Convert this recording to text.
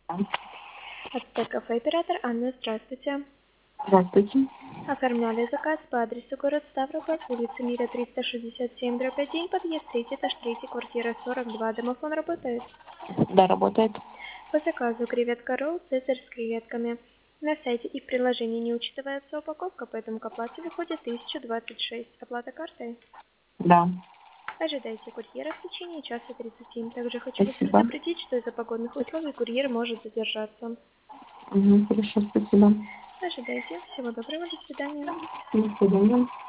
Ацтек кафе, оператор Анна, здравствуйте. Здравствуйте. Оформляли заказ по адресу город Ставрополь, улица Мира, 367/1, подъезд 3, этаж 3, квартира 42. Домофон работает? Да, работает. По заказу креветка ролл, цезарь с креветками. На сайте и в приложении не учитывается упаковка, поэтому к оплате выходит 1026. Оплата картой? Да. Ожидайте курьера в течение часа 30. Также хочу вас Спасибо. предупредить, что из-за погодных условий курьер может задержаться. Хорошо, спасибо. Ожидайте. Всего доброго. До свидания. До свидания.